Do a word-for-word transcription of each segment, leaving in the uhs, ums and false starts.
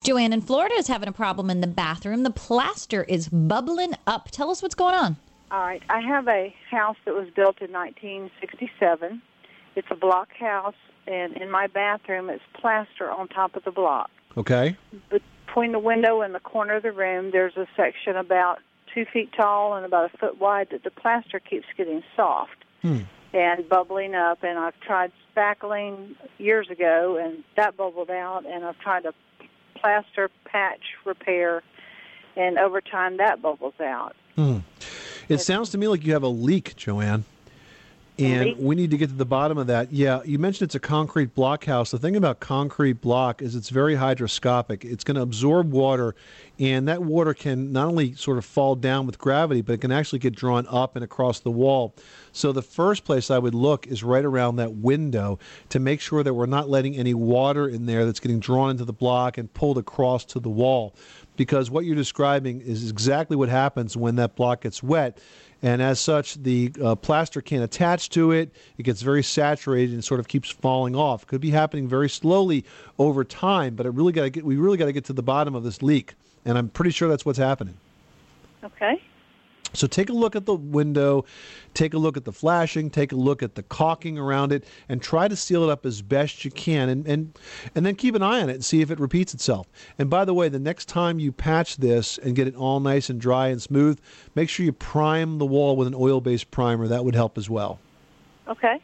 Joanne in Florida is having a problem in the bathroom. The plaster is bubbling up. Tell us what's going on. All right. I have a house that was built in nineteen sixty-seven. It's a block house, and in my bathroom, it's plaster on top of the block. Okay. Between the window and the corner of the room, there's a section about two feet tall and about a foot wide that the plaster keeps getting soft Hmm. and bubbling up. And I've tried spackling years ago, and that bubbled out, and I've tried to plaster patch repair, and over time that bubbles out. Hmm. It sounds to me like you have a leak, Joanne. And leak? we need to get to the bottom of that. Yeah, you mentioned it's a concrete block house. The thing about concrete block is it's very hydroscopic. It's going to absorb water, and that water can not only sort of fall down with gravity, but it can actually get drawn up and across the wall. So the first place I would look is right around that window to make sure that we're not letting any water in there that's getting drawn into the block and pulled across to the wall. Because what you're describing is exactly what happens when that block gets wet. And as such, the uh, plaster can't attach to it. It gets very saturated and sort of keeps falling off. Could be happening very slowly over time, but it really got to get we really got to get to the bottom of this leak. And I'm pretty sure that's what's happening. Okay. So take a look at the window, take a look at the flashing, take a look at the caulking around it, and try to seal it up as best you can. And, and, and then keep an eye on it and see if it repeats itself. And by the way, the next time you patch this and get it all nice and dry and smooth, make sure you prime the wall with an oil-based primer. That would help as well. Okay.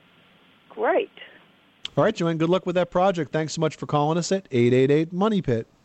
Great. All right, Joanne, good luck with that project. Thanks so much for calling us at eight eight eight, MONEY PIT.